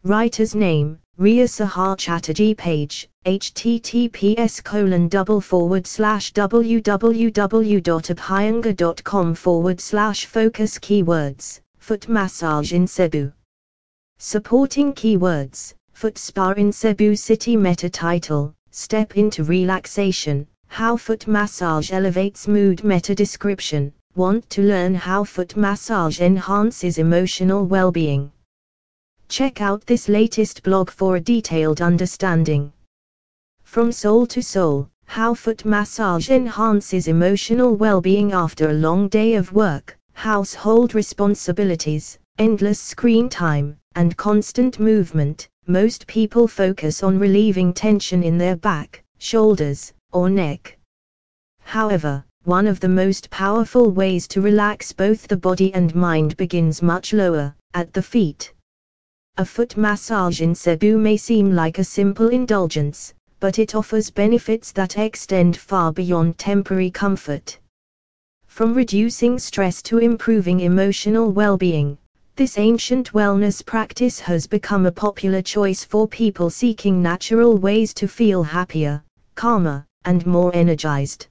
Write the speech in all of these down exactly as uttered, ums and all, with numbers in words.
Writer's name, Riya Sahar Chatterjee page, https colon double forward slash www.abhyanga.com forward slash focus keywords, foot massage in Cebu. Supporting keywords, foot spa in Cebu City. Meta title, Step into Relaxation, How Foot Massage Elevates Mood. Meta description, want to learn how foot massage enhances emotional well-being? Check out this latest blog for a detailed understanding. From Soul to Soul, how foot massage enhances emotional well-being after a long day of work, household responsibilities, endless screen time, and constant movement. Most people focus on relieving tension in their back, shoulders, or neck. However, one of the most powerful ways to relax both the body and mind begins much lower, at the feet. A foot massage in Cebu may seem like a simple indulgence, but it offers benefits that extend far beyond temporary comfort. From reducing stress to improving emotional well-being, this ancient wellness practice has become a popular choice for people seeking natural ways to feel happier, calmer, and more energized.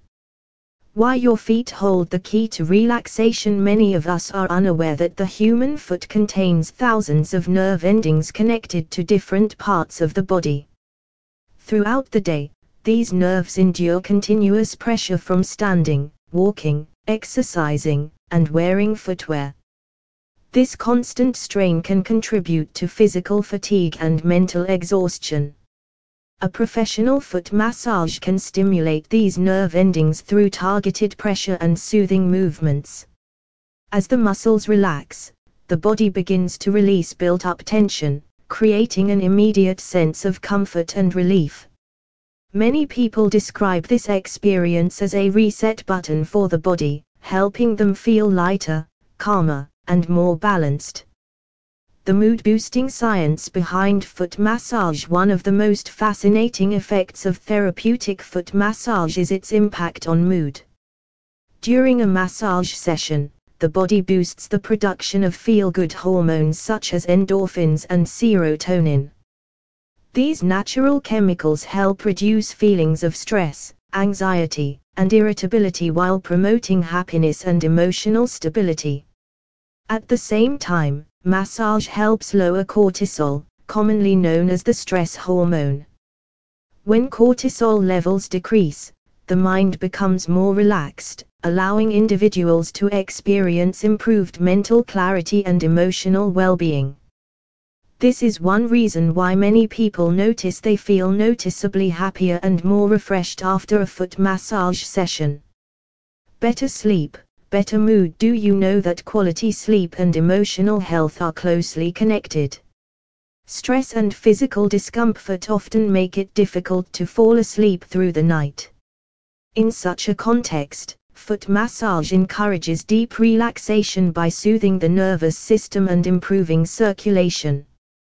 Why your feet hold the key to relaxation. Many of us are unaware that the human foot contains thousands of nerve endings connected to different parts of the body. Throughout the day, these nerves endure continuous pressure from standing, walking, exercising, and wearing footwear. This constant strain can contribute to physical fatigue and mental exhaustion. A professional foot massage can stimulate these nerve endings through targeted pressure and soothing movements. As the muscles relax, the body begins to release built-up tension, creating an immediate sense of comfort and relief. Many people describe this experience as a reset button for the body, helping them feel lighter, calmer, and more balanced. The mood-boosting science behind foot massage. One of the most fascinating effects of therapeutic foot massage is its impact on mood. During a massage session, the body boosts the production of feel-good hormones such as endorphins and serotonin. These natural chemicals help reduce feelings of stress, anxiety, and irritability while promoting happiness and emotional stability. At the same time, massage helps lower cortisol, commonly known as the stress hormone. When cortisol levels decrease, the mind becomes more relaxed, allowing individuals to experience improved mental clarity and emotional well-being. This is one reason why many people notice they feel noticeably happier and more refreshed after a foot massage session. Better sleep, better mood. Do you know that quality sleep and emotional health are closely connected? Stress and physical discomfort often make it difficult to fall asleep through the night. In such a context, foot massage encourages deep relaxation by soothing the nervous system and improving circulation.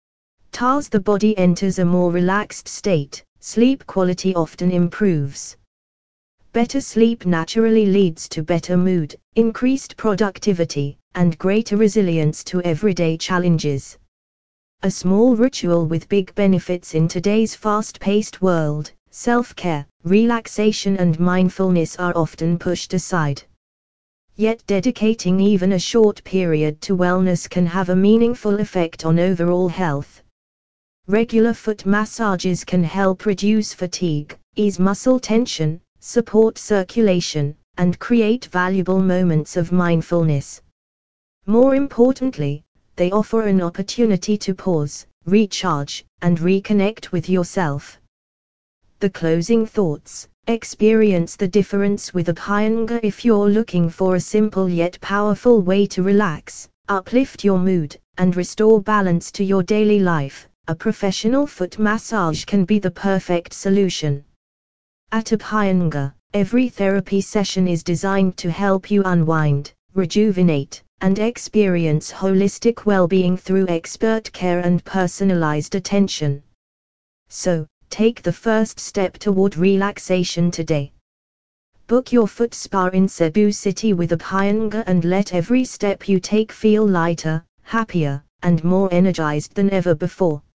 As the body enters a more relaxed state, sleep quality often improves. Better sleep naturally leads to better mood, increased productivity, and greater resilience to everyday challenges. A small ritual with big benefits in today's fast-paced world, self-care, relaxation and mindfulness are often pushed aside. Yet dedicating even a short period to wellness can have a meaningful effect on overall health. Regular foot massages can help reduce fatigue, ease muscle tension, support circulation, and create valuable moments of mindfulness. More importantly, they offer an opportunity to pause, recharge, and reconnect with yourself. The closing thoughts: experience the difference with Abhyanga. If you're looking for a simple yet powerful way to relax, uplift your mood, and restore balance to your daily life, a professional foot massage can be the perfect solution. At Abhyanga, every therapy session is designed to help you unwind, rejuvenate, and experience holistic well-being through expert care and personalized attention. So, take the first step toward relaxation today. Book your foot spa in Cebu City with Abhyanga and let every step you take feel lighter, happier, and more energized than ever before.